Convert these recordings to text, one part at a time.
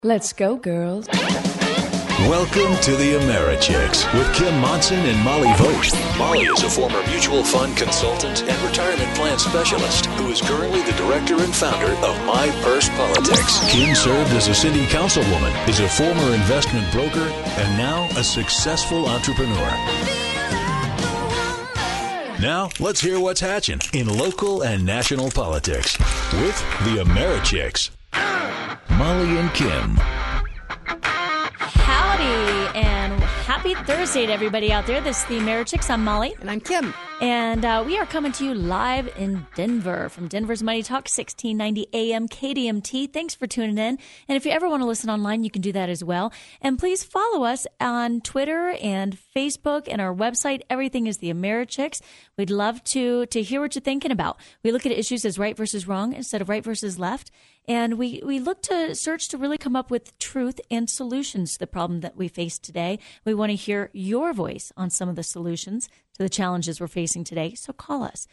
Let's go, girls. Welcome to the AmeriChicks with Kim Monson and Molly Vogt. Molly is a former mutual fund consultant and retirement plan specialist who is currently the director and founder of My Purse Politics. Kim served as a city councilwoman, is a former investment broker, and now a successful entrepreneur. Now, let's hear what's hatching in local and national politics with the AmeriChicks. Molly and Kim. Howdy, and happy Thursday to everybody out there. This is the AmeriChicks. I'm Molly. And I'm Kim. And we are coming to you live in Denver from Denver's Money Talk, 1690 AM KDMT. Thanks for tuning in. And if you ever want to listen online, you can do that as well. And please follow us on Twitter and Facebook and our website. Everything is the AmeriChicks. We'd love to hear what you're thinking about. We look at issues as right versus wrong instead of right versus left. And we look to search to really come up with truth and solutions to the problem that we face today. We want to hear your voice on some of the solutions to the challenges we're facing today. So call us,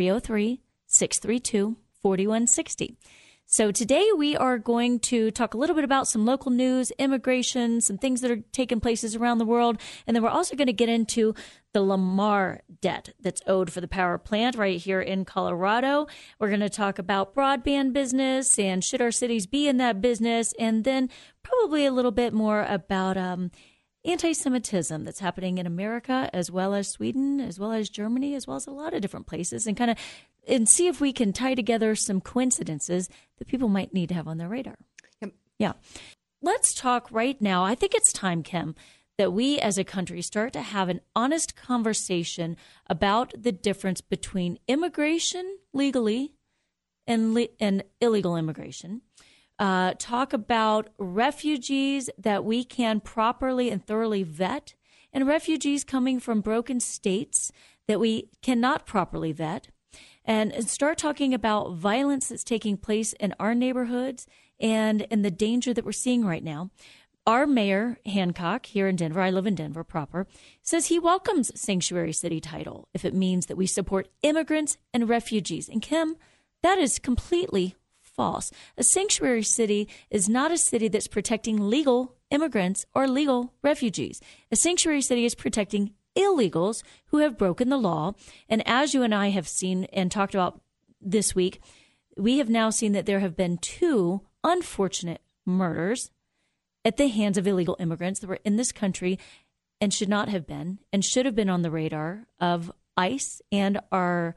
303-632-4160. So today we are going to talk a little bit about some local news, immigration, some things that are taking places around the world. And then we're also going to get into the Lamar debt that's owed for the power plant right here in Colorado. We're going to talk about broadband business and should our cities be in that business, and then probably a little bit more about anti-Semitism that's happening in America, as well as Sweden, as well as Germany, as well as a lot of different places, and see if we can tie together some coincidences that people might need to have on their radar. Yep. Yeah. Let's talk right now. I think it's time, Kim, that we as a country start to have an honest conversation about the difference between immigration legally and illegal immigration. Talk about refugees that we can properly and thoroughly vet, and refugees coming from broken states that we cannot properly vet, and start talking about violence that's taking place in our neighborhoods and the danger that we're seeing right now. Our mayor, Hancock, here in Denver, I live in Denver proper, says he welcomes Sanctuary City title if it means that we support immigrants and refugees. And Kim, that is completely false. A sanctuary city is not a city that's protecting legal immigrants or legal refugees. A sanctuary city is protecting illegals who have broken the law. And as you and I have seen and talked about this week, we have now seen that there have been 2 unfortunate murders at the hands of illegal immigrants that were in this country and should not have been, and should have been on the radar of ICE and our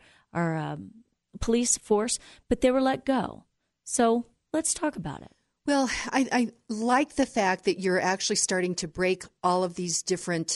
police force, but they were let go. So let's talk about it. Well, I like the fact that you're actually starting to break all of these different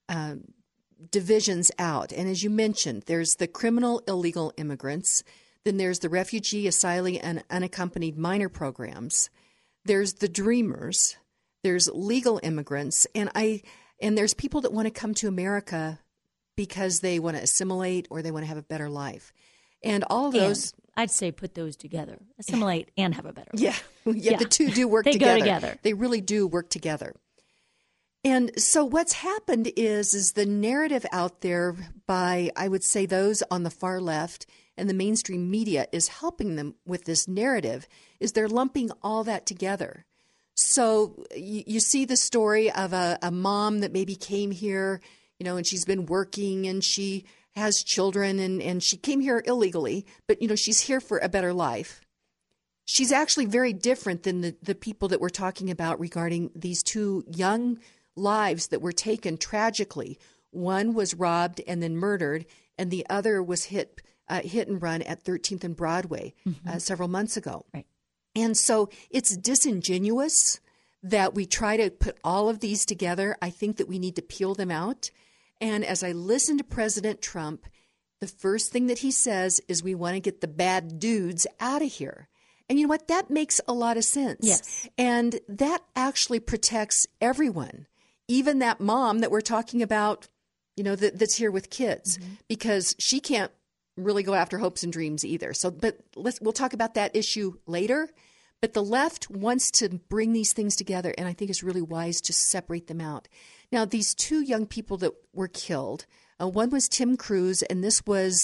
divisions out. And as you mentioned, there's the criminal illegal immigrants. Then there's the refugee, asylee, and unaccompanied minor programs. There's the dreamers. There's legal immigrants. And there's people that want to come to America because they want to assimilate or they want to have a better life. And all of those... I'd say put those together. Assimilate and have a better life. Yeah, the two do work together. They go together. They really do work together. And so what's happened is the narrative out there by, I would say, those on the far left and the mainstream media is helping them with this narrative, is they're lumping all that together. So you see the story of a mom that maybe came here, and she's been working and she has children and she came here illegally, but, she's here for a better life. She's actually very different than the people that we're talking about regarding these 2 young lives that were taken tragically. One was robbed and then murdered, and the other was hit and run at 13th and Broadway several months ago. Right. And so it's disingenuous that we try to put all of these together. I think that we need to peel them out. And as I listen to President Trump, the first thing that he says is we want to get the bad dudes out of here. And you know what? That makes a lot of sense. Yes. And that actually protects everyone, even that mom that we're talking about, that's here with kids, because she can't really go after hopes and dreams either. So, but we'll talk about that issue later. But the left wants to bring these things together, and I think it's really wise to separate them out. Now, these 2 young people that were killed, one was Tim Cruz, and this was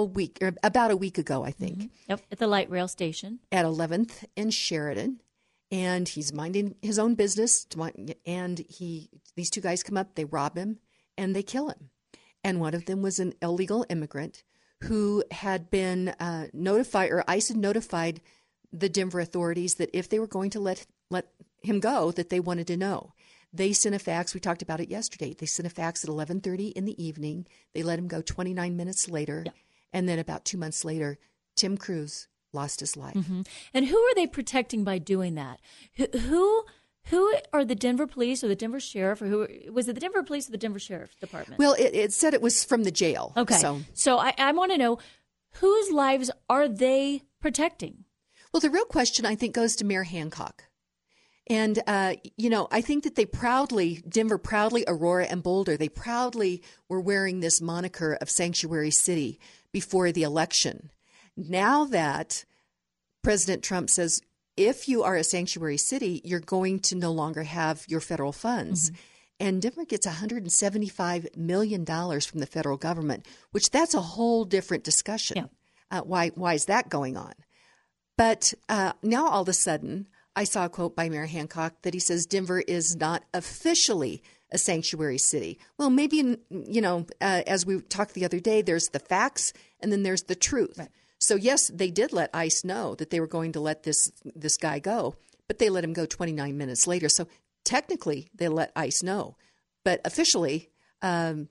about a week ago, I think. Yep, at the light rail station. At 11th and Sheridan. and he's minding his own business. And these two guys come up, they rob him, and they kill him. And one of them was an illegal immigrant who had been notified, or ICE had notified the Denver authorities that if they were going to let him go, that they wanted to know. They sent a fax. We talked about it yesterday. They sent a fax at 11:30 in the evening. They let him go 29 minutes later. Yeah. And then about 2 months later, Tim Cruz lost his life. Mm-hmm. And who are they protecting by doing that? Who are the Denver police or the Denver sheriff, or who was it, the Denver police or the Denver sheriff's department? Well, it said it was from the jail. Okay. So I want to know, whose lives are they protecting? Well, the real question, I think, goes to Mayor Hancock. And, I think that Denver proudly, Aurora and Boulder, they proudly were wearing this moniker of Sanctuary City before the election. Now that President Trump says, if you are a sanctuary city, you're going to no longer have your federal funds. Mm-hmm. And Denver gets $175 million from the federal government, which that's a whole different discussion. Yeah. Why is that going on? But now all of a sudden, I saw a quote by Mayor Hancock that he says Denver is not officially a sanctuary city. Well, maybe, as we talked the other day, there's the facts and then there's the truth. Right. So, yes, they did let ICE know that they were going to let this guy go, but they let him go 29 minutes later. So technically, they let ICE know. But officially, they're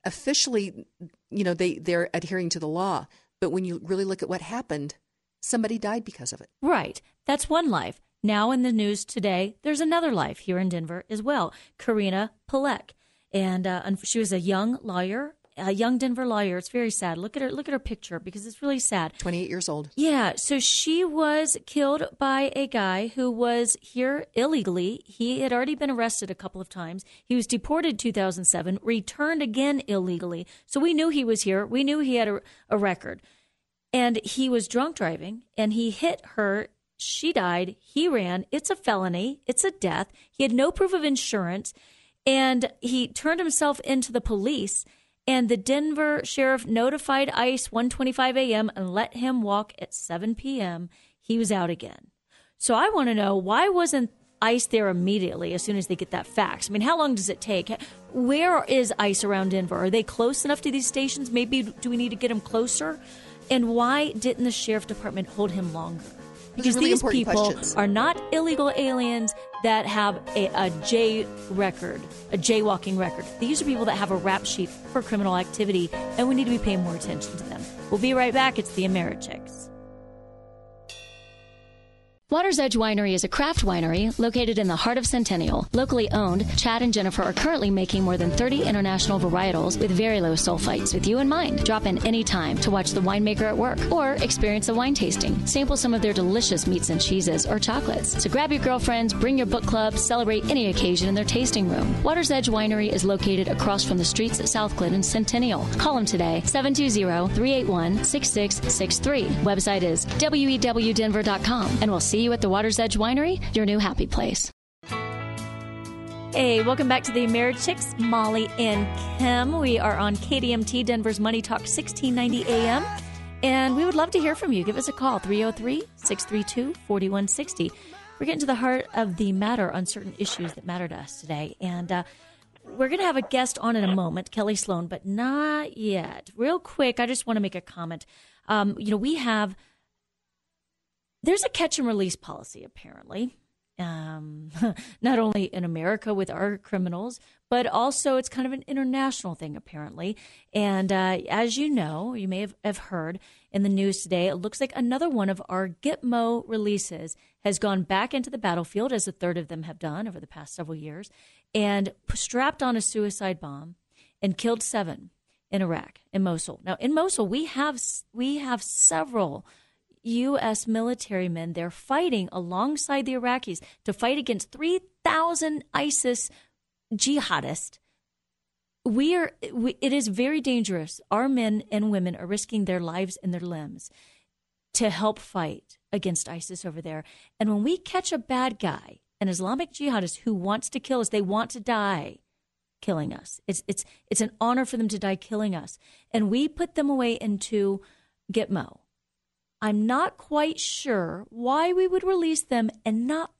adhering to the law. But when you really look at what happened, somebody died because of it. Right. That's one life. Now in the news today, there's another life here in Denver as well, Karina Palek. And she was a young lawyer, a young Denver lawyer. It's very sad. Look at her picture, because it's really sad. 28 years old. Yeah. So she was killed by a guy who was here illegally. He had already been arrested a couple of times. He was deported 2007, returned again illegally. So we knew he was here. We knew he had a record. And he was drunk driving, and he hit her. She died. He ran. It's a felony. It's a death. He had no proof of insurance, and he turned himself into the police. And the Denver sheriff notified ICE 1:25 a.m. and let him walk at 7 p.m. He was out again. So I want to know, why wasn't ICE there immediately as soon as they get that fax? I mean, how long does it take? Where is ICE around Denver? Are they close enough to these stations? Maybe do we need to get them closer? And why didn't the sheriff department hold him longer? Because really these people questions. Are not illegal aliens that have a J record, a jaywalking record. These are people that have a rap sheet for criminal activity, and we need to be paying more attention to them. We'll be right back. It's the Americhicks. Water's Edge Winery is a craft winery located in the heart of Centennial. Locally owned, Chad and Jennifer are currently making more than 30 international varietals with very low sulfites. With you in mind, drop in anytime to watch the winemaker at work or experience a wine tasting. Sample some of their delicious meats and cheeses or chocolates. So grab your girlfriends, bring your book club, celebrate any occasion in their tasting room. Water's Edge Winery is located across from the streets at Southcliffe and Centennial. Call them today, 720-381-6663. Website is wewdenver.com, and we'll see you at the Water's Edge Winery, your new happy place. Hey, welcome back to the Americhicks, Molly and Kim. We are on KDMT, Denver's Money Talk, 1690 AM. And we would love to hear from you. Give us a call, 303-632-4160. We're getting to the heart of the matter on certain issues that matter to us today. And we're going to have a guest on in a moment, Kelly Sloan, but not yet. Real quick, I just want to make a comment. There's a catch and release policy, apparently, not only in America with our criminals, but also it's kind of an international thing, apparently. And as you know, you may have heard in the news today, it looks like another one of our Gitmo releases has gone back into the battlefield, as a third of them have done over the past several years, and strapped on a suicide bomb and killed 7 in Iraq, in Mosul. Now, in Mosul, we have several U.S. military men there fighting alongside the Iraqis to fight against 3,000 ISIS jihadists. It is very dangerous. Our men and women are risking their lives and their limbs to help fight against ISIS over there. And when we catch a bad guy, an Islamic jihadist who wants to kill us, they want to die killing us. It's an honor for them to die killing us. And we put them away into Gitmo. I'm not quite sure why we would release them and not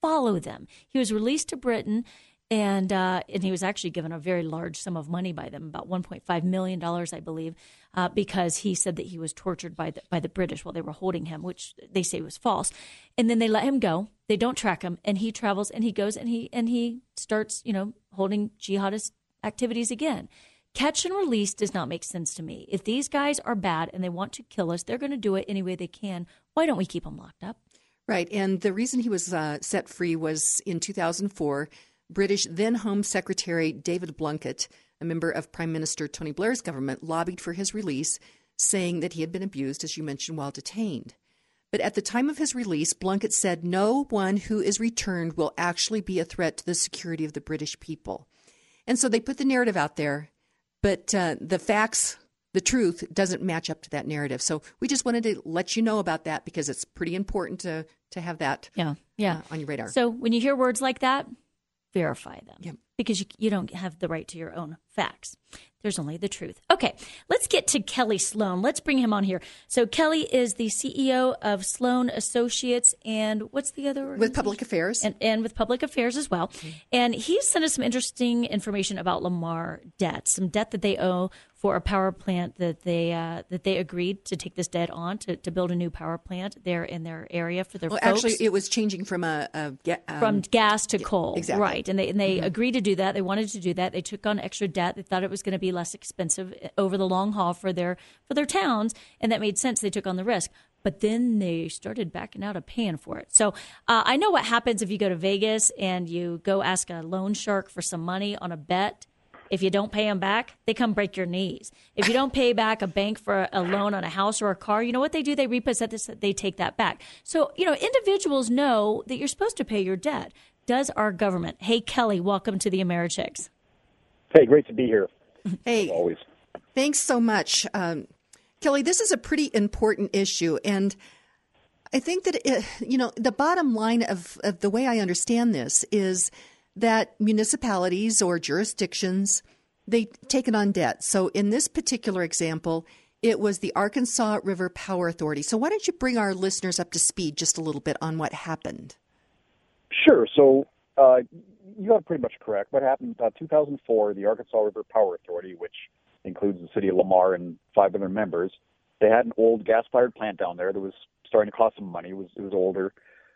follow them. He was released to Britain, and he was actually given a very large sum of money by them, about $1.5 million, I believe, because he said that he was tortured by the British while they were holding him, which they say was false. And then they let him go. They don't track him, and he travels and he goes and he starts, holding jihadist activities again. Catch and release does not make sense to me. If these guys are bad and they want to kill us, they're going to do it any way they can. Why don't we keep them locked up? Right. And the reason he was set free was in 2004, British then Home Secretary David Blunkett, a member of Prime Minister Tony Blair's government, lobbied for his release, saying that he had been abused, as you mentioned, while detained. But at the time of his release, Blunkett said no one who is returned will actually be a threat to the security of the British people. And so they put the narrative out there. But the facts, the truth, doesn't match up to that narrative. So we just wanted to let you know about that because it's pretty important to have that on your radar. So when you hear words like that, verify them. Yep. Because you don't have the right to your own facts. There's only the truth. Okay, let's get to Kelly Sloan. Let's bring him on here. So Kelly is the CEO of Sloan Associates, and what's the other? With Public Affairs. And with Public Affairs as well. Mm-hmm. And he sent us some interesting information about Lamar debt, some debt that they owe for a power plant that they agreed to take this debt on to build a new power plant there in their area for their folks. Actually, it was changing from from gas to coal. Exactly. Right. And they agreed to do that. They wanted to do that. They took on extra debt. They thought it was going to be less expensive over the long haul for their towns, and that made sense. They took on the risk. But then they started backing out of paying for it. So I know what happens if you go to Vegas and you go ask a loan shark for some money on a bet. If you don't pay them back, they come break your knees. If you don't pay back a bank for a loan on a house or a car, you know what they do? They repossess this, they take that back. So, individuals know that you're supposed to pay your debt. Does our government? Hey, Kelly, welcome to the Americhicks. Hey, great to be here. Hey, always. Thanks so much. Kelly, this is a pretty important issue. And I think that, the bottom line of the way I understand this is that municipalities or jurisdictions, they've taken on debt. So in this particular example, it was the Arkansas River Power Authority. So why don't you bring our listeners up to speed just a little bit on what happened? Sure. So you got it pretty much correct. What happened in 2004, the Arkansas River Power Authority, which includes the city of Lamar and 5 other members, they had an old gas-fired plant down there that was starting to cost some money. It was older.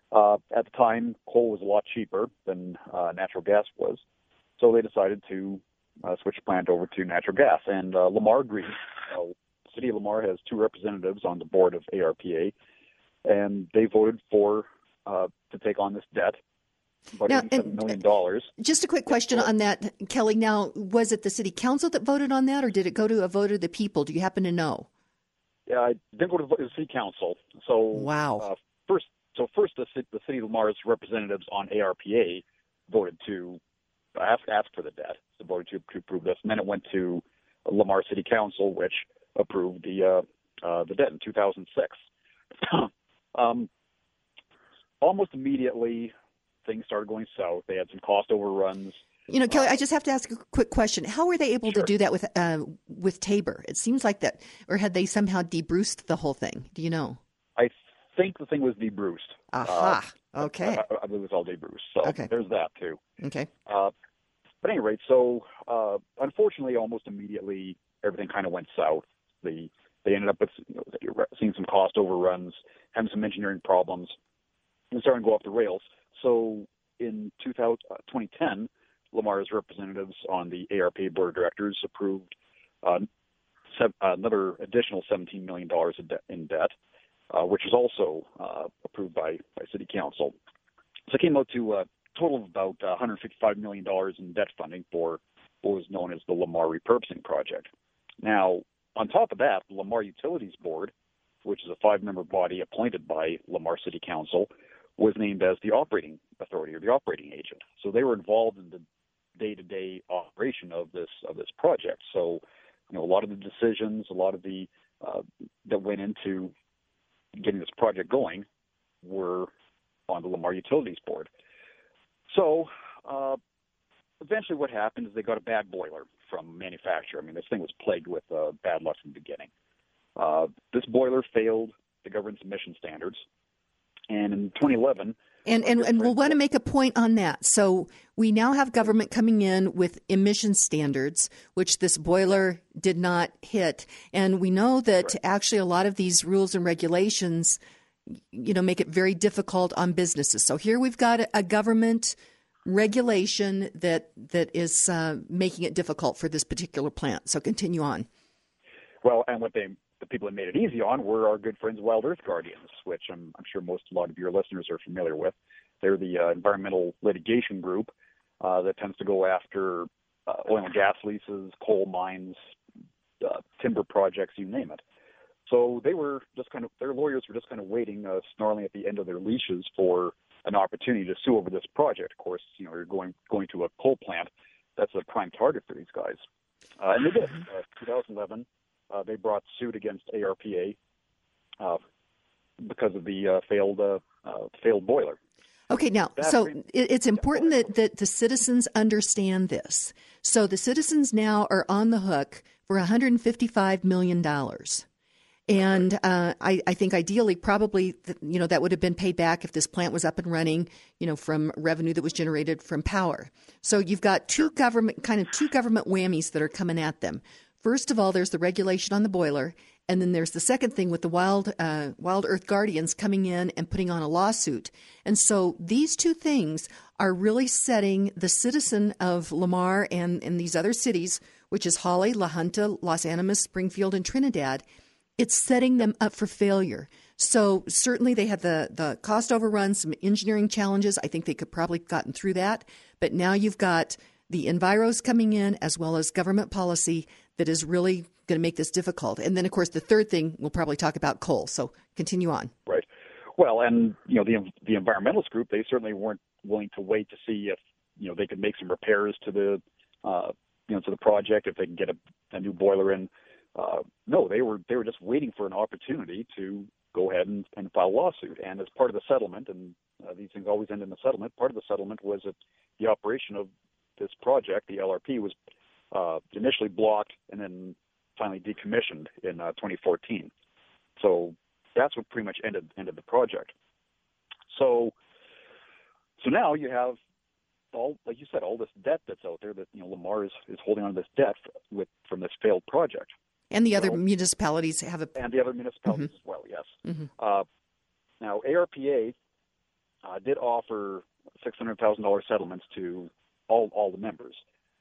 At the time, coal was a lot cheaper than natural gas was, so they decided to switch the plant over to natural gas. And Lamar agreed. The city of Lamar has 2 representatives on the board of ARPA, and they voted for to take on this debt, about $87 million. Just a quick question on that, Kelly. Now, was it the city council that voted on that, or did it go to a vote of the people? Do you happen to know? Yeah, I didn't go to the city council. So wow. First, the city of Lamar's representatives on ARPA voted to ask for the debt, so voted to approve this, and then it went to Lamar City Council, which approved the debt in 2006. Almost immediately, things started going south. They had some cost overruns. Kelly, I just have to ask a quick question. How were they able to do that with Tabor? It seems like that, or had they somehow debruced the whole thing? Do you know? I think the thing was debruced. Aha. Okay. I believe it was all debruced. So there's that too. Okay. But at any rate, so unfortunately, almost immediately, everything kind of went south. They ended up with seeing some cost overruns, having some engineering problems, and starting to go off the rails. So in 2010, Lamar's representatives on the ARPA board of directors approved another additional $17 million in debt, which was also approved by City Council. So it came out to a total of about $155 million in debt funding for what was known as the Lamar Repurposing Project. Now, on top of that, the Lamar Utilities Board, which is a 5-member body appointed by Lamar City Council, was named as the operating authority or the operating agent. So they were involved in the day-to-day operation of this project. So, a lot of the decisions, a lot of the that went into getting this project going were on the Lamar Utilities Board. So eventually what happened is they got a bad boiler from manufacturer. I mean, this thing was plagued with bad luck from the beginning. This boiler failed the government's emission standards. And in 2011, And we'll want to make a point on that. So we now have government coming in with emission standards, which this boiler did not hit. And we know that actually a lot of these rules and regulations, make it very difficult on businesses. So here we've got a government regulation that is making it difficult for this particular plant. So continue on. Well, and the people that made it easy on were our good friends Wild Earth Guardians, which I'm sure a lot of your listeners are familiar with. They're the environmental litigation group that tends to go after oil and gas leases, coal mines, timber projects, you name it. So their lawyers were just kind of waiting, snarling at the end of their leashes for an opportunity to sue over this project. Of course, you're going to a coal plant. That's a prime target for these guys. And they did. 2011, they brought suit against ARPA because of the failed boiler. Okay, now, it's important that the citizens understand this. So the citizens now are on the hook for $155 million. And I think ideally, probably, that would have been paid back if this plant was up and running, from revenue that was generated from power. So you've got two government whammies that are coming at them. First of all, there's the regulation on the boiler, and then there's the second thing with the Wild Earth Guardians coming in and putting on a lawsuit. And so these two things are really setting the citizen of Lamar and these other cities, which is Hawley, La Junta, Los Animas, Springfield, and Trinidad. It's setting them up for failure. So certainly they had the cost overruns, some engineering challenges. I think they could probably have gotten through that. But now you've got the enviros coming in as well as government policy that is really going to make this difficult. And then, of course, the third thing, we'll probably talk about coal. So continue on. Right. Well, and, the environmentalist group, they certainly weren't willing to wait to see if, they could make some repairs to the, to the project, if they can get a new boiler in. No, they were just waiting for an opportunity to go ahead and file a lawsuit. And as part of the settlement, and these things always end in the settlement, part of the settlement was that the operation of this project, the LRP, was initially blocked and then finally decommissioned in 2014. So that's what pretty much ended the project. So now you have like you said, all this debt that's out there that Lamar is holding on to this debt from this failed project. And the other municipalities have and the other municipalities as well. Yes. Mm-hmm. Now ARPA did offer $600,000 settlements to all the members.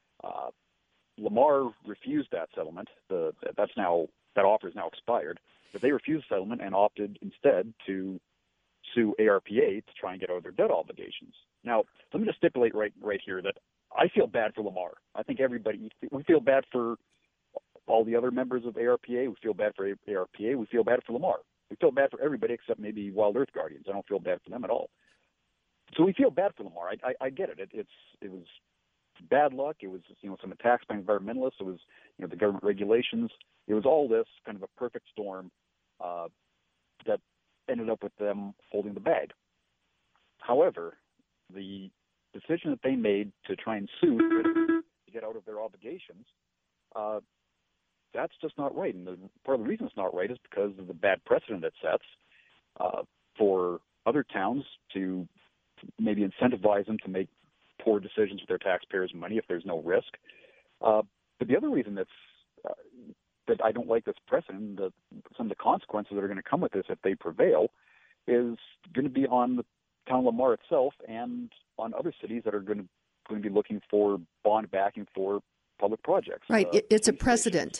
Lamar refused that settlement. That offer is now expired, but they refused the settlement and opted instead to sue ARPA to try and get out of their debt obligations. Now, let me just stipulate right here that I feel bad for Lamar. I think we feel bad for all the other members of ARPA. We feel bad for ARPA. We feel bad for Lamar. We feel bad for everybody except maybe Wild Earth Guardians. I don't feel bad for them at all. So we feel bad for Lamar. I get it. It was bad luck. It was some attacks by environmentalists. It was the government regulations. It was all this kind of a perfect storm that ended up with them holding the bag. However, the decision that they made to try and sue to get out of their obligations, that's just not right. And part of the reason it's not right is because of the bad precedent it sets for other towns to maybe incentivize them to make poor decisions with their taxpayers' money if there's no risk. But the other reason that I don't like this precedent, some of the consequences that are going to come with this if they prevail, is going to be on the town of Lamar itself and on other cities that are going to be looking for bond backing for public projects. Right. It's a precedent.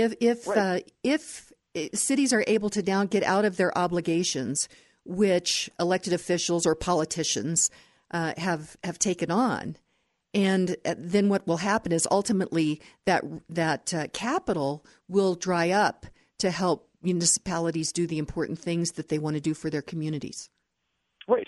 If cities are able to now get out of their obligations, which elected officials or politicians have taken on, and then what will happen is ultimately that capital will dry up to help municipalities do the important things that they want to do for their communities. Right.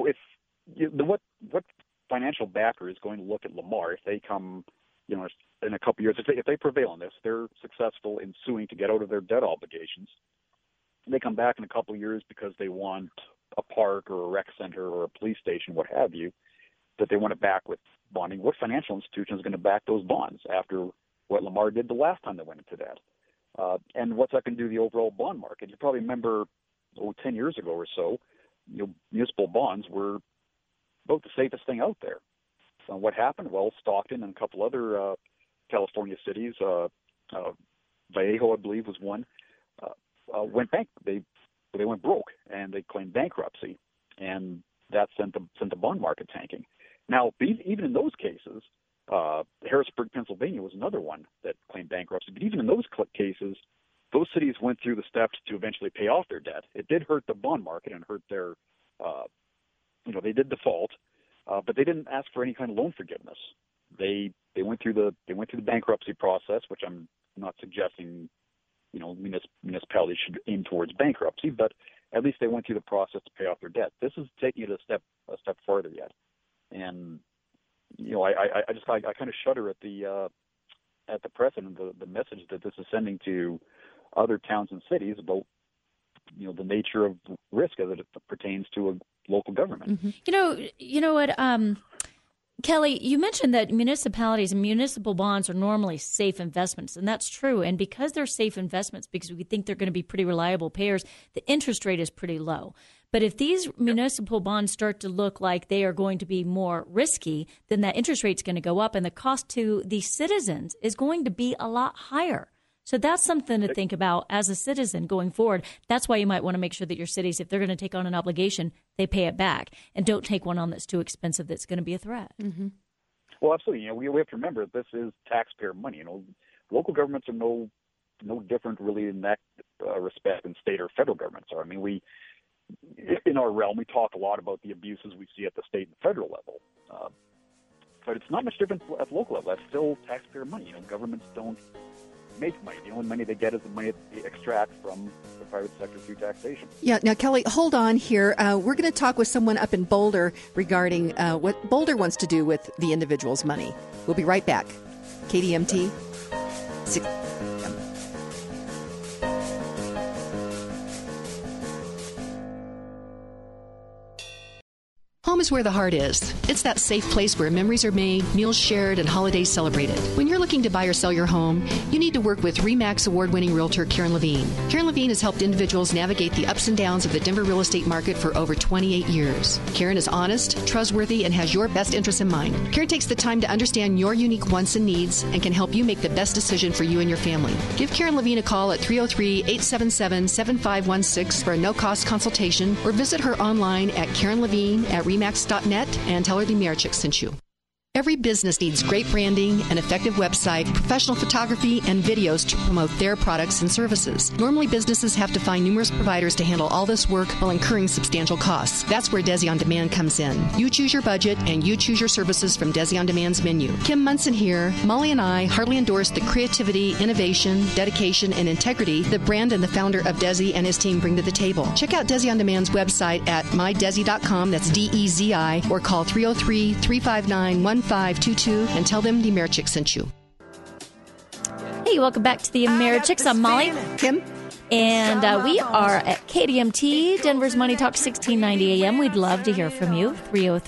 What financial backer is going to look at Lamar if they come, in a couple of years, if they prevail on this, they're successful in suing to get out of their debt obligations. And they come back in a couple of years because they want a park or a rec center or a police station, what have you, that they want to back with bonding. What financial institution is going to back those bonds after what Lamar did the last time they went into that? And what's that going to do to the overall bond market? You probably remember 10 years ago or so, municipal bonds were the safest thing out there. So what happened? Well, Stockton and a couple other California cities, Vallejo, I believe, was one, went bank. They went broke, and they claimed bankruptcy, and that sent the bond market tanking. Now, even in those cases, Harrisburg, Pennsylvania was another one that claimed bankruptcy. But even in those cases, those cities went through the steps to eventually pay off their debt. It did hurt the bond market and hurt their, they did default, but they didn't ask for any kind of loan forgiveness. They went through the bankruptcy process, which I'm not suggesting, municipalities should aim towards bankruptcy, but at least they went through the process to pay off their debt. This is taking it a step farther yet, and I kind of shudder at the precedent, the message that this is sending to other towns and cities about the nature of risk as it pertains to a local government. Mm-hmm. You know what, Kelly, you mentioned that municipalities and municipal bonds are normally safe investments, and that's true. And because they're safe investments, because we think they're going to be pretty reliable payers, the interest rate is pretty low. But if these municipal bonds start to look like they are going to be more risky, then that interest rate is going to go up, and the cost to the citizens is going to be a lot higher. So that's something to think about as a citizen going forward. That's why you might want to make sure that your cities, if they're going to take on an obligation, they pay it back and don't take one on that's too expensive that's going to be a threat. Mm-hmm. Well, absolutely. We have to remember this is taxpayer money. Local governments are no different really in that respect than state or federal governments are. I mean, in our realm, we talk a lot about the abuses we see at the state and federal level. But it's not much different at the local level. That's still taxpayer money. Governments don't make money. The only money they get is the money they extract from the private sector through taxation. Yeah. Now, Kelly, hold on here. We're going to talk with someone up in Boulder regarding what Boulder wants to do with the individual's money. We'll be right back. KDMT 6. Home is where the heart is. It's that safe place where memories are made, meals shared, and holidays celebrated. When you're looking to buy or sell your home, you need to work with RE/MAX award-winning realtor Karen Levine. Karen Levine has helped individuals navigate the ups and downs of the Denver real estate market for over 28 years. Karen is honest, trustworthy, and has your best interests in mind. Karen takes the time to understand your unique wants and needs and can help you make the best decision for you and your family. Give Karen Levine a call at 303-877-7516 for a no-cost consultation, or visit her online at KarenLevine@RE/MAX.net and tell her the Americhicks sent you. Every business needs great branding, an effective website, professional photography, and videos to promote their products and services. Normally, businesses have to find numerous providers to handle all this work while incurring substantial costs. That's where Desi On Demand comes in. You choose your budget, and you choose your services from Desi On Demand's menu. Kim Munson here. Molly and I heartily endorse the creativity, innovation, dedication, and integrity that Brand and the founder of Desi and his team bring to the table. Check out Desi On Demand's website at mydesi.com, that's DEZI, or call 303-359-1522 and tell them the Americhicks sent you. Hey, welcome back to the Americhicks. I'm Molly. Kim. And we are at KDMT, Denver's Money Talk, 1690 AM. We'd love to hear from you.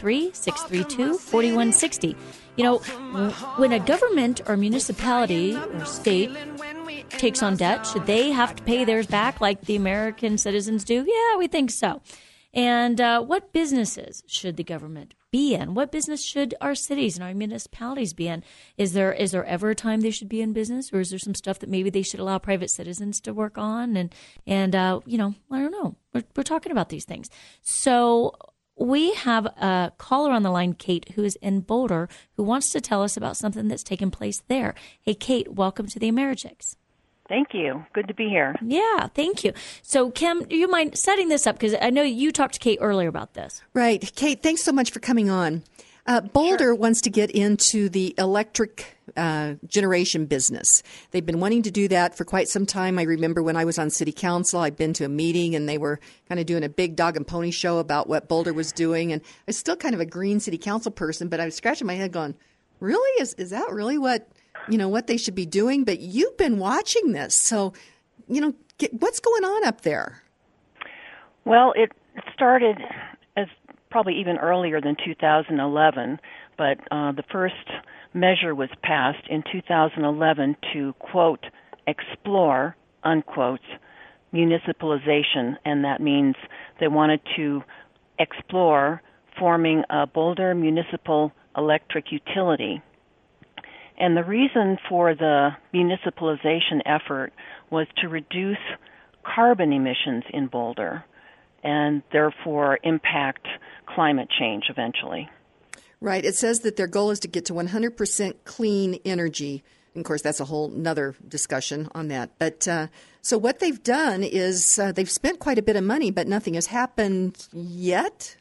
303-632-4160. When a government or municipality or state takes on debt, should they have to pay theirs back like the American citizens do? Yeah, we think so. And what businesses should the government be in? What business should our cities and our municipalities be in? Is there ever a time they should be in business, or is there some stuff that maybe they should allow private citizens to work on? And I don't know. We're talking about these things. So we have a caller on the line, Kate, who is in Boulder, who wants to tell us about something that's taken place there. Hey, Kate, welcome to the Americhicks. Thank you. Good to be here. Yeah, thank you. So, Kim, do you mind setting this up? Because I know you talked to Kate earlier about this. Right. Kate, thanks so much for coming on. Boulder wants to get into the electric generation business. They've been wanting to do that for quite some time. I remember when I was on city council, I'd been to a meeting and they were kind of doing a big dog and pony show about what Boulder was doing. And I was still kind of a green city council person, but I was scratching my head going, really? Is that really what they should be doing? But you've been watching this. So, what's going on up there? Well, it started as probably even earlier than 2011, but the first measure was passed in 2011 to, quote, explore, unquote, municipalization, and that means they wanted to explore forming a Boulder Municipal Electric Utility. And the reason for the municipalization effort was to reduce carbon emissions in Boulder and therefore impact climate change eventually. Right. It says that their goal is to get to 100% clean energy. And of course, that's a whole nother discussion on that. But so what they've done is they've spent quite a bit of money, but nothing has happened yet.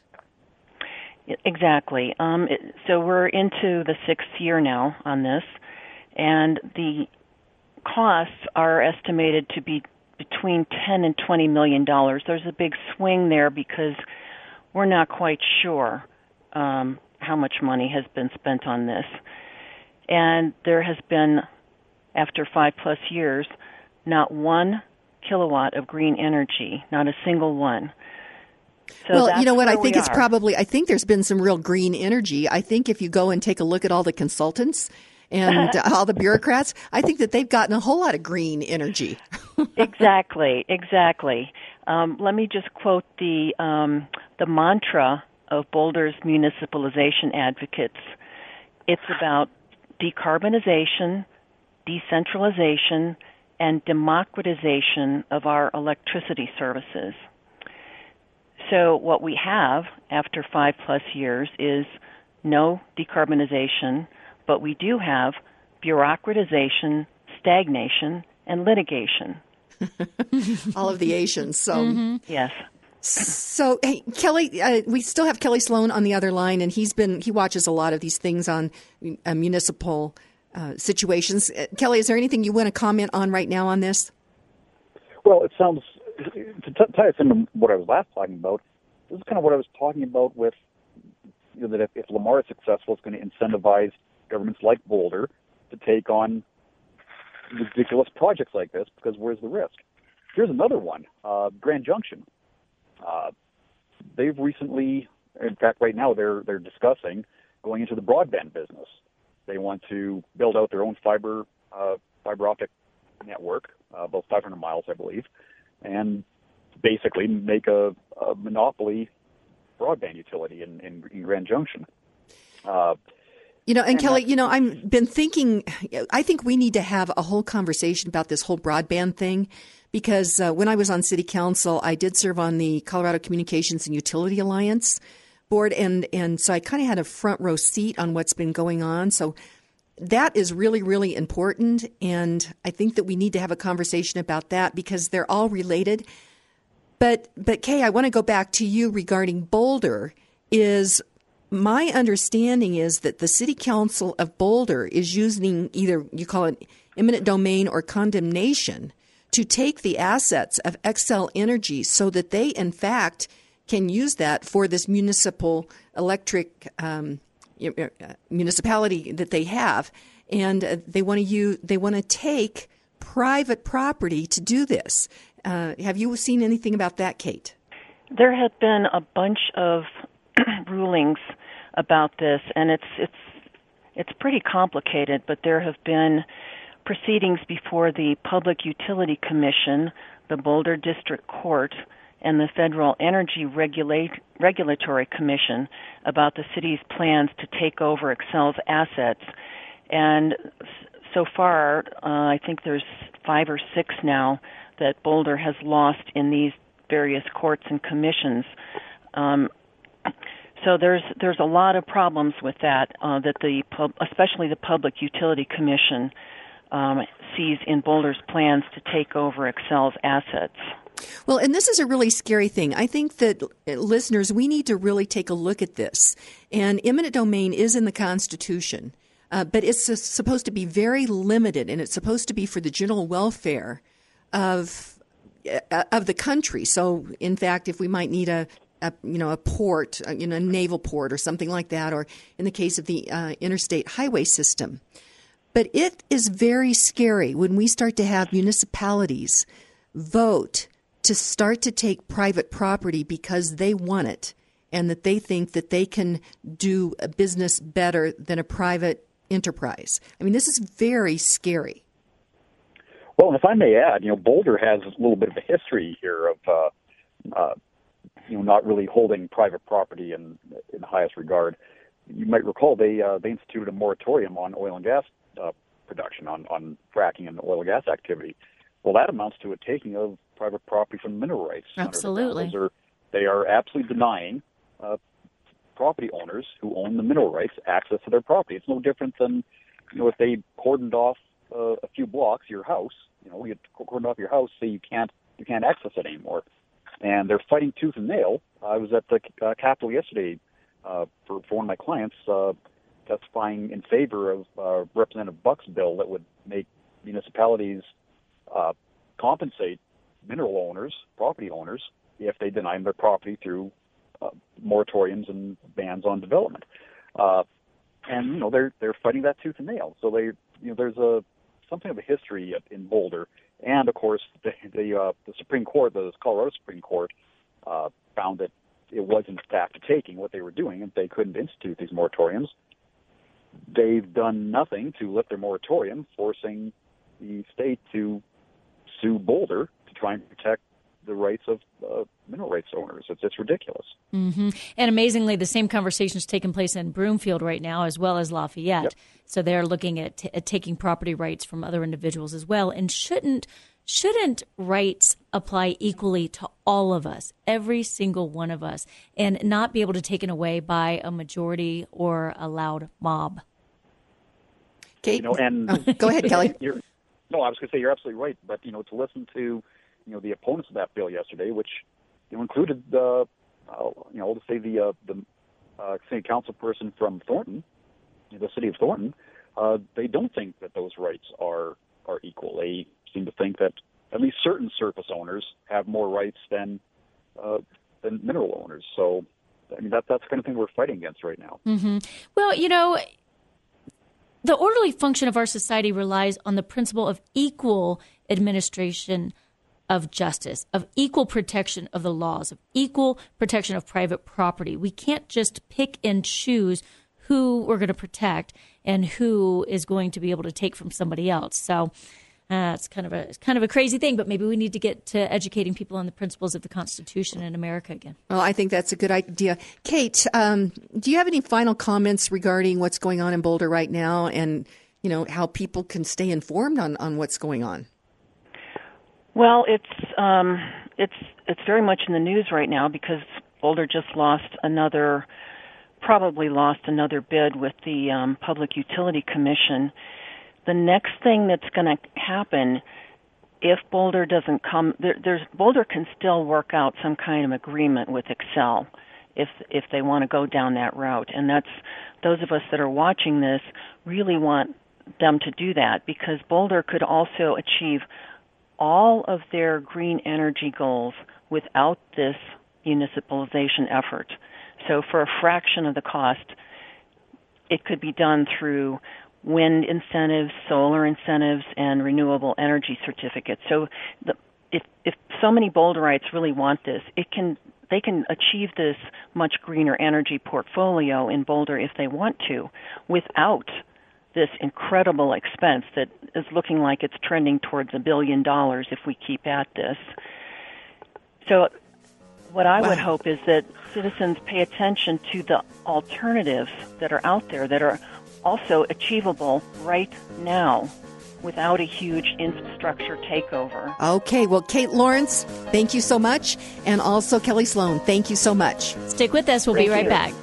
Exactly. So we're into the 6th year now on this, and the costs are estimated to be between $10 and $20 million. There's a big swing there because we're not quite sure how much money has been spent on this. And there has been, after 5+ years, not 1 kilowatt of green energy, not a single one. So well, you know what? I think I think there's been some real green energy. I think if you go and take a look at all the consultants and all the bureaucrats, I think that they've gotten a whole lot of green energy. Exactly. Let me just quote the mantra of Boulder's municipalization advocates. It's about decarbonization, decentralization, and democratization of our electricity services. So what we have after 5+ years is no decarbonization, but we do have bureaucratization, stagnation, and litigation. All of the Asians. So Yes. So, hey, Kelly, we still have Kelly Sloan on the other line, and he watches a lot of these things on municipal situations. Kelly, is there anything you want to comment on right now on this? Well, it sounds, to tie us into what I was last talking about, this is kind of what I was talking about with, that if Lamar is successful, it's going to incentivize governments like Boulder to take on ridiculous projects like this, because where's the risk? Here's another one, Grand Junction. They've recently, in fact, right now they're discussing going into the broadband business. They want to build out their own fiber optic network, about 500 miles, I believe, and basically make a monopoly broadband utility in Grand Junction. And Kelly, I've been thinking, I think we need to have a whole conversation about this whole broadband thing, because when I was on city council, I did serve on the Colorado Communications and Utility Alliance board, and so I kind of had a front row seat on what's been going on. So that is really, really important, and I think that we need to have a conversation about that because they're all related. But Kay, I want to go back to you regarding Boulder. My understanding is that the City Council of Boulder is using either, you call it eminent domain or condemnation, to take the assets of Xcel Energy so that they, in fact, can use that for this municipal electric municipality that they have. And they want to take private property to do this. Have you seen anything about that, Kate? There have been a bunch of rulings about this, and it's pretty complicated, but there have been proceedings before the Public Utility Commission, the Boulder District Court, and the Federal Energy Regulatory Commission about the city's plans to take over Xcel's assets. And so far, I think there's 5 or 6 now that Boulder has lost in these various courts and commissions. So there's a lot of problems with that especially the Public Utility Commission sees in Boulder's plans to take over Xcel's assets. Well, and this is a really scary thing. I think that listeners, we need to really take a look at this. And eminent domain is in the Constitution, but it's supposed to be very limited, and it's supposed to be for the general welfare of the country. So, in fact, if we might need a port, a naval port or something like that, or in the case of the interstate highway system. But it is very scary when we start to have municipalities vote to start to take private property because they want it and that they think that they can do a business better than a private enterprise. I mean, this is very scary. Well, and if I may add, Boulder has a little bit of a history here of not really holding private property in the highest regard. You might recall they instituted a moratorium on oil and gas production, on fracking and oil and gas activity. Well, that amounts to a taking of private property from mineral rights. Absolutely. They are absolutely denying property owners who own the mineral rights access to their property. It's no different than, if they cordoned off a few blocks your house. You cordoned off your house so you can't access it anymore. And they're fighting tooth and nail. I was at the Capitol yesterday for one of my clients testifying in favor of Representative Buck's bill that would make municipalities compensate mineral owners, property owners, if they deny them their property through moratoriums and bans on development. And they're fighting that tooth and nail. So there's something of a history in Boulder, and of course the Supreme Court, the Colorado Supreme Court, found that it was in fact a taking what they were doing, and they couldn't institute these moratoriums. They've done nothing to lift their moratorium, forcing the state to sue Boulder to try and protect the rights of mineral rights owners. It's ridiculous. Mm-hmm. And amazingly, the same conversation is taking place in Broomfield right now, as well as Lafayette. Yep. So they're looking at taking property rights from other individuals as well. And shouldn't rights apply equally to all of us, every single one of us, and not be able to be taken away by a majority or a loud mob? Kate, go ahead, Kelly. I was going to say you're absolutely right. But to listen to the opponents of that bill yesterday, which included the city council person from Thornton, the city of Thornton, they don't think that those rights are equal. They seem to think that at least certain surface owners have more rights than mineral owners. So, that's the kind of thing we're fighting against right now. Mm-hmm. Well, the orderly function of our society relies on the principle of equal administration of justice, of equal protection of the laws, of equal protection of private property. We can't just pick and choose who we're going to protect and who is going to be able to take from somebody else. So it's kind of a crazy thing, but maybe we need to get to educating people on the principles of the Constitution in America again. Well, I think that's a good idea. Kate, do you have any final comments regarding what's going on in Boulder right now, and how people can stay informed on what's going on? Well, it's very much in the news right now because Boulder just probably lost another bid with the Public Utility Commission. The next thing that's going to happen, if Boulder doesn't come, Boulder can still work out some kind of agreement with Xcel if they want to go down that route, and that's those of us that are watching this really want them to do that, because Boulder could also achieve all of their green energy goals without this municipalization effort. So for a fraction of the cost, it could be done through wind incentives, solar incentives, and renewable energy certificates. So if so many Boulderites really want this, they can achieve this much greener energy portfolio in Boulder if they want to, without this incredible expense that is looking like it's trending towards $1 billion if we keep at this. So what I would hope is that citizens pay attention to the alternatives that are out there that are also achievable right now without a huge infrastructure takeover. Okay, well, Kate Lawrence, thank you so much. And also Kelly Sloan, thank you so much. Stick with us. We'll be right back.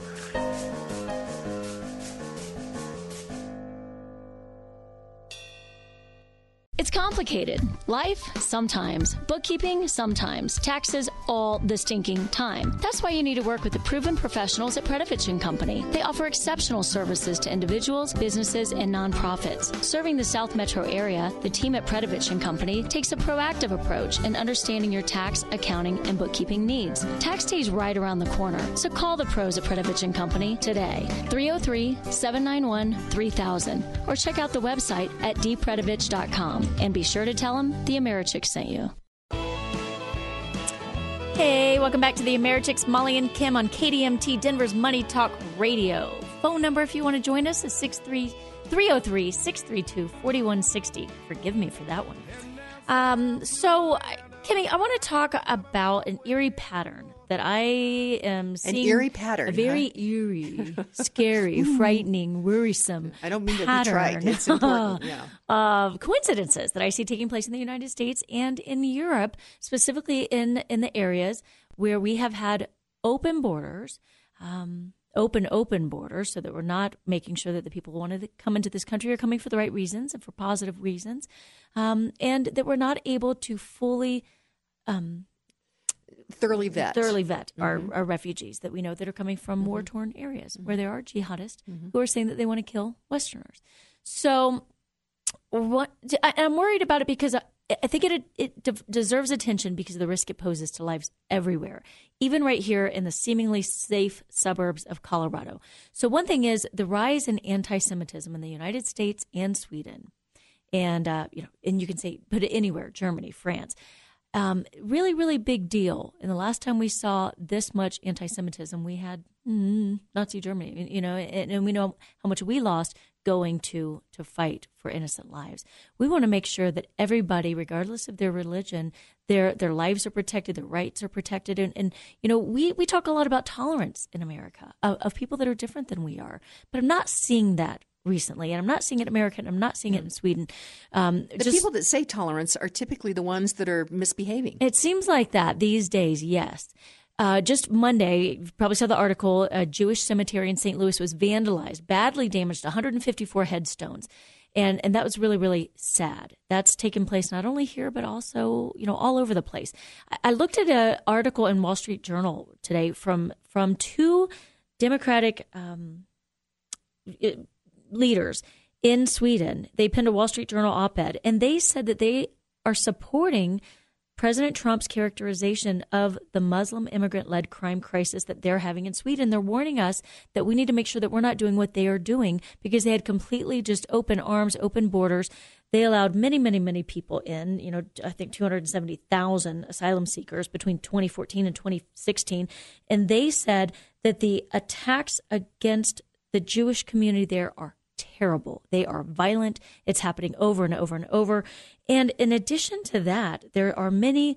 It's complicated. Life, sometimes. Bookkeeping, sometimes. Taxes, all the stinking time. That's why you need to work with the proven professionals at Predovich & Company. They offer exceptional services to individuals, businesses, and nonprofits. Serving the South Metro area, the team at Predovich & Company takes a proactive approach in understanding your tax, accounting, and bookkeeping needs. Tax day is right around the corner, so call the pros at Predovich & Company today. 303-791-3000 or check out the website at dpredovich.com. And be sure to tell them the Americhicks sent you. Hey, welcome back to the Americhicks. Molly and Kim on KDMT, Denver's Money Talk Radio. Phone number, if you want to join us, is 303-632-4160. Forgive me for that one. So Kimmy, I want to talk about an eerie pattern that I am seeing. An eerie pattern. A very eerie, scary, frightening, worrisome I don't mean pattern to be trite. It's important. Yeah. of coincidences that I see taking place in the United States and in Europe, specifically in the areas where we have had open borders, open borders, so that we're not making sure that the people who wanted to come into this country are coming for the right reasons and for positive reasons, and that we're not able to fully Thoroughly vet our refugees that we know that are coming from war-torn areas where there are jihadists who are saying that they want to kill Westerners. So I'm worried about it because I think it deserves attention because of the risk it poses to lives everywhere, even right here in the seemingly safe suburbs of Colorado. So one thing is the rise in anti-Semitism in the United States and Sweden, and and you can say put it anywhere, Germany, France. Really, really big deal. And the last time we saw this much anti-Semitism, we had Nazi Germany, and we know how much we lost going to fight for innocent lives. We want to make sure that everybody, regardless of their religion, their lives are protected, their rights are protected. And we talk a lot about tolerance in America of people that are different than we are. But I'm not seeing that recently, and I'm not seeing it in America, and I'm not seeing it in Sweden. The people that say tolerance are typically the ones that are misbehaving. It seems like that these days, yes. Just Monday, you probably saw the article, a Jewish cemetery in St. Louis was vandalized, badly damaged, 154 headstones. And that was really, really sad. That's taken place not only here, but also, all over the place. I looked at an article in Wall Street Journal today from two Democratic leaders in Sweden. They penned a Wall Street Journal op-ed, and they said that they are supporting President Trump's characterization of the Muslim immigrant-led crime crisis that they're having in Sweden. They're warning us that we need to make sure that we're not doing what they are doing because they had completely just open arms, open borders. They allowed many, many, many people in, I think 270,000 asylum seekers between 2014 and 2016. And they said that the attacks against the Jewish community there are terrible. They are violent. It's happening over and over and over. And in addition to that, there are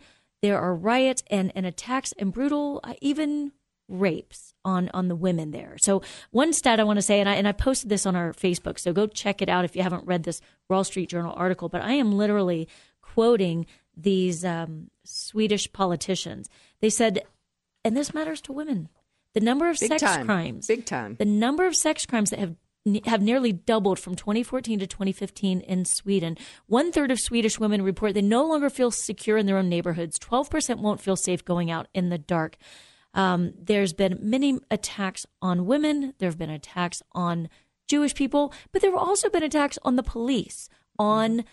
riots and attacks and brutal, even rapes on the women there. So one stat I want to say, and I posted this on our Facebook, so go check it out if you haven't read this Wall Street Journal article, but I am literally quoting these Swedish politicians. They said, and this matters to women, the number of sex crimes, the number of sex crimes that have nearly doubled from 2014 to 2015 in Sweden. 1/3 of Swedish women report they no longer feel secure in their own neighborhoods. 12% won't feel safe going out in the dark. There's been many attacks on women. There have been attacks on Jewish people, but there have also been attacks on the police, on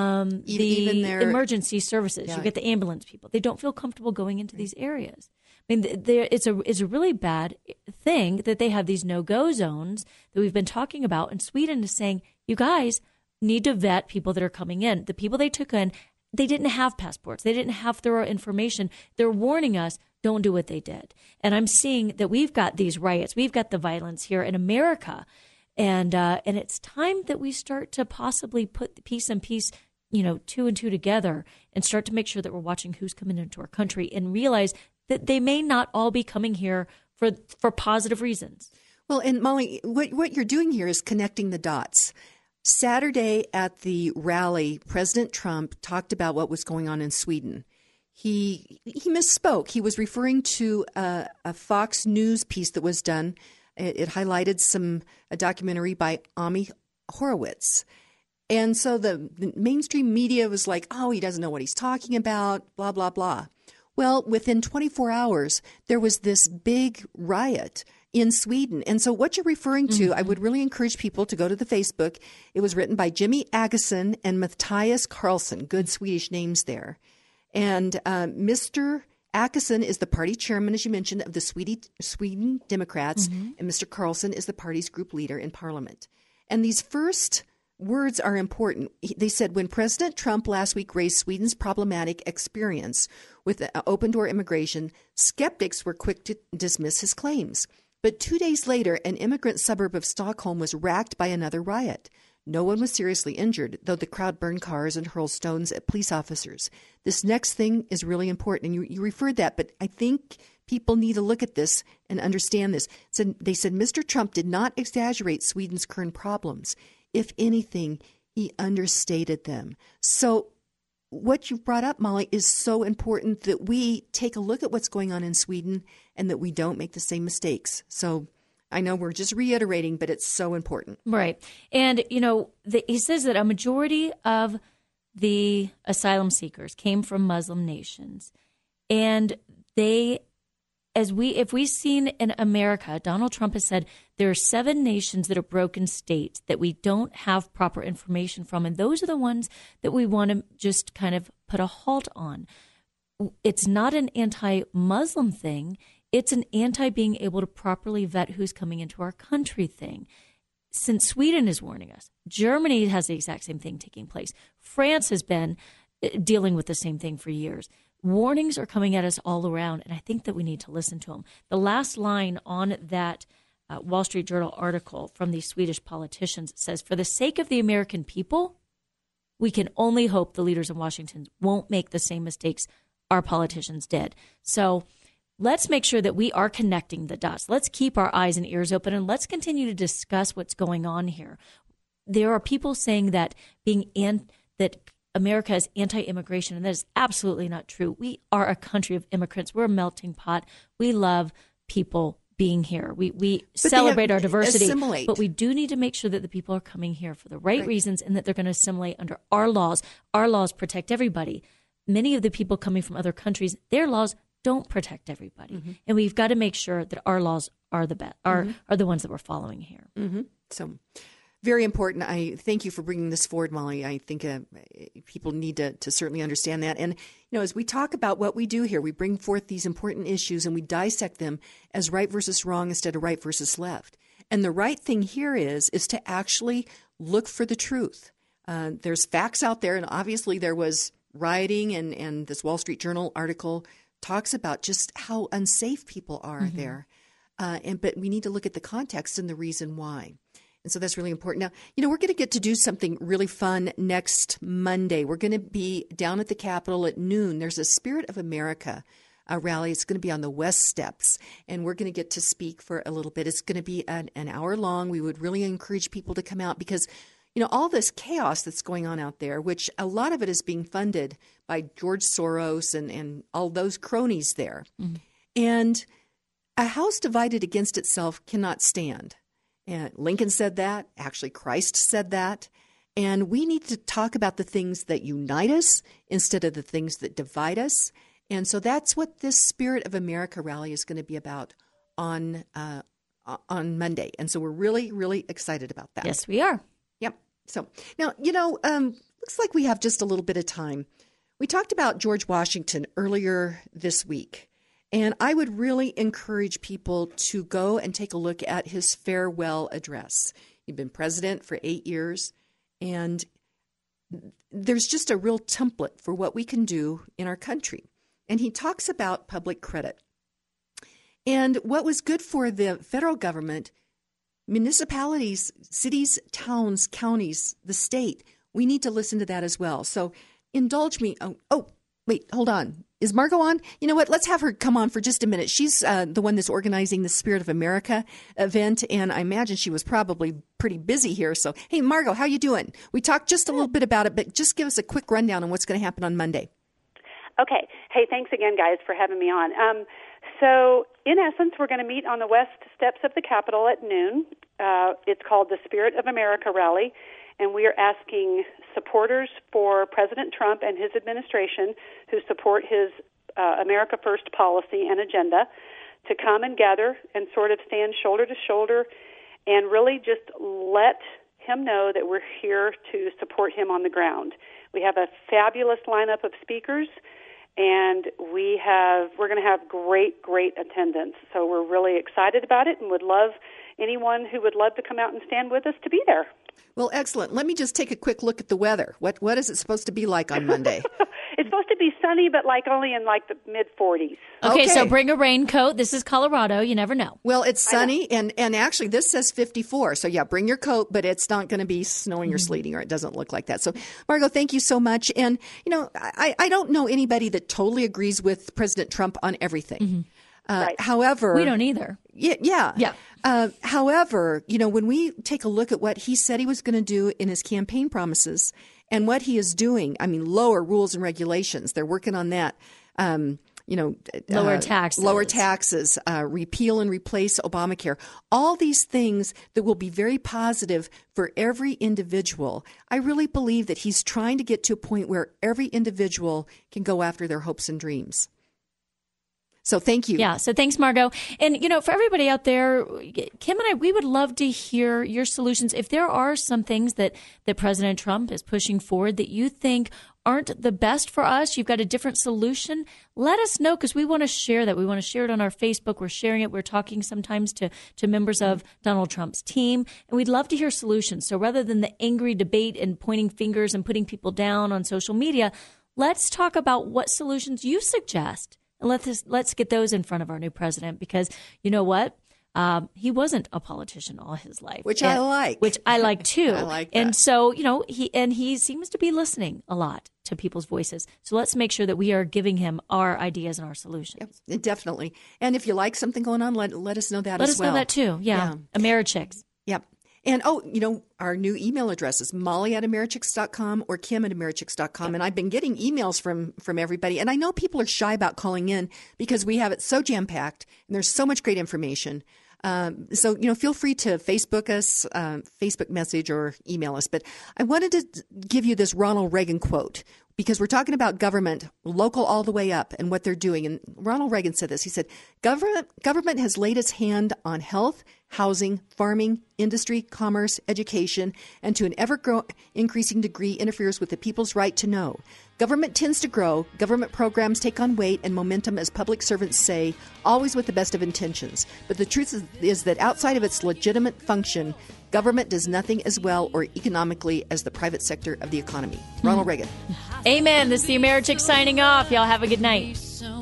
the emergency services. Yeah. You get the ambulance people. They don't feel comfortable going into these areas. I mean, it's a really bad thing that they have these no-go zones that we've been talking about. And Sweden is saying, you guys need to vet people that are coming in. The people they took in, they didn't have passports. They didn't have thorough information. They're warning us, don't do what they did. And I'm seeing that we've got these riots. We've got the violence here in America. And it's time that we start to possibly put the piece and piece, two and two together and start to make sure that we're watching who's coming into our country and realize that they may not all be coming here for positive reasons. Well, and Molly, what you're doing here is connecting the dots. Saturday at the rally, President Trump talked about what was going on in Sweden. He misspoke. He was referring to a Fox News piece that was done. It highlighted a documentary by Ami Horowitz. And so the mainstream media was like, oh, he doesn't know what he's talking about, blah, blah, blah. Well, within 24 hours, there was this big riot in Sweden. And so what you're referring to, I would really encourage people to go to the Facebook. It was written by Jimmy Akeson and Matthias Karlsson, good Swedish names there. And Mr. Akeson is the party chairman, as you mentioned, of the Sweden Democrats, and Mr. Karlsson is the party's group leader in parliament. And these first words are important. They said, when President Trump last week raised Sweden's problematic experience with open-door immigration, skeptics were quick to dismiss his claims. But 2 days later, an immigrant suburb of Stockholm was racked by another riot. No one was seriously injured, though the crowd burned cars and hurled stones at police officers. This next thing is really important, and you referred that, but I think people need to look at this and understand this. So they said Mr. Trump did not exaggerate Sweden's current problems. If anything, he understated them. So what you brought up, Molly, is so important that we take a look at what's going on in Sweden and that we don't make the same mistakes. So I know we're just reiterating, but it's so important. Right. And, he says that a majority of the asylum seekers came from Muslim nations. And if we've seen in America, Donald Trump has said there are 7 nations that are broken states that we don't have proper information from. And those are the ones that we want to just kind of put a halt on. It's not an anti-Muslim thing. It's an anti-being able to properly vet who's coming into our country thing. Since Sweden is warning us, Germany has the exact same thing taking place. France has been dealing with the same thing for years. Warnings are coming at us all around, and I think that we need to listen to them. The last line on that Wall Street Journal article from these Swedish politicians says, "For the sake of the American people, we can only hope the leaders in Washington won't make the same mistakes our politicians did." So let's make sure that we are connecting the dots. Let's keep our eyes and ears open, and let's continue to discuss what's going on here. There are people saying that that America is anti-immigration, and that is absolutely not true. We are a country of immigrants. We're a melting pot. We love people being here. We celebrate our diversity, assimilate. But we do need to make sure that the people are coming here for the right reasons and that they're going to assimilate under our laws. Our laws protect everybody. Many of the people coming from other countries, their laws don't protect everybody. Mm-hmm. And we've got to make sure that our laws are the best, are the ones that we're following here. Mm-hmm. So very important. I thank you for bringing this forward, Molly. I think people need to certainly understand that. And, as we talk about what we do here, we bring forth these important issues and we dissect them as right versus wrong instead of right versus left. And the right thing here is to actually look for the truth. There's facts out there, and obviously there was rioting, and this Wall Street Journal article talks about just how unsafe people are there. But we need to look at the context and the reason why. And so that's really important. Now, we're going to get to do something really fun next Monday. We're going to be down at the Capitol at noon. There's a Spirit of America rally. It's going to be on the West Steps, and we're going to get to speak for a little bit. It's going to be an hour long. We would really encourage people to come out because all this chaos that's going on out there, which a lot of it is being funded by George Soros and all those cronies there. Mm-hmm. And a house divided against itself cannot stand. And Lincoln said that. Actually, Christ said that. And we need to talk about the things that unite us instead of the things that divide us. And so that's what this Spirit of America rally is going to be about on Monday. And so we're really, really excited about that. Yes, we are. Yep. So now, looks like we have just a little bit of time. We talked about George Washington earlier this week. And I would really encourage people to go and take a look at his farewell address. He'd been president for 8 years, and there's just a real template for what we can do in our country. And he talks about public credit. And what was good for the federal government, municipalities, cities, towns, counties, the state, we need to listen to that as well. So indulge me. Oh, wait, hold on. Is Margot on? You know what? Let's have her come on for just a minute. She's the one that's organizing the Spirit of America event, and I imagine she was probably pretty busy here. So, hey, Margot, how you doing? We talked just a little bit about it, but just give us a quick rundown on what's going to happen on Monday. Okay. Hey, thanks again, guys, for having me on. So, in essence, we're going to meet on the West Steps of the Capitol at noon. It's called the Spirit of America Rally, and we are asking supporters for President Trump and his administration who support his America First policy and agenda to come and gather and sort of stand shoulder to shoulder and really just let him know that we're here to support him on the ground. We have a fabulous lineup of speakers, and we're going to have great attendance. So we're really excited about it and would love anyone who would love to come out and stand with us to be there. Well, excellent. Let me just take a quick look at the weather. What is it supposed to be like on Monday? It's supposed to be sunny, but like only in like the mid 40s. Okay, so bring a raincoat. This is Colorado. You never know. Well, it's sunny, and actually this says 54. So, yeah, bring your coat, but it's not going to be snowing or sleeting, or it doesn't look like that. So, Margot, thank you so much. And, I don't know anybody that totally agrees with President Trump on everything. Right. However, We don't either. Yeah. However, when we take a look at what he said he was going to do in his campaign promises and what he is doing, I mean, lower rules and regulations. They're working on that. Lower taxes, repeal and replace Obamacare, all these things that will be very positive for every individual. I really believe that he's trying to get to a point where every individual can go after their hopes and dreams. So thank you. Yeah. So thanks, Margot. And, for everybody out there, Kim and I, we would love to hear your solutions. If there are some things that President Trump is pushing forward that you think aren't the best for us, you've got a different solution, let us know, because we want to share that. We want to share it on our Facebook. We're sharing it. We're talking sometimes to members of Donald Trump's team, and we'd love to hear solutions. So rather than the angry debate and pointing fingers and putting people down on social media, let's talk about what solutions you suggest. And let's get those in front of our new president, because you know what? He wasn't a politician all his life. Which I like. Which I like too. I like that. And so, he seems to be listening a lot to people's voices. So let's make sure that we are giving him our ideas and our solutions. Yep, definitely. And if you like something going on, let us know that as well. Let us know that too. Yeah. Americhicks. Yep. And, our new email address is molly@americhicks.com or kim@americhicks.com. And I've been getting emails from everybody. And I know people are shy about calling in because we have it so jam-packed and there's so much great information. So, feel free to Facebook us, Facebook message, or email us. But I wanted to give you this Ronald Reagan quote, because we're talking about government, local all the way up, and what they're doing. And Ronald Reagan said this. He said, government has laid its hand on health, housing, farming, industry, commerce, education, and to an ever-increasing degree interferes with the people's right to know. Government tends to grow, government programs take on weight and momentum, as public servants say, always with the best of intentions. But the truth is that outside of its legitimate function, government does nothing as well or economically as the private sector of the economy. Ronald Reagan. Amen. This is the Americhicks signing off. Y'all have a good night.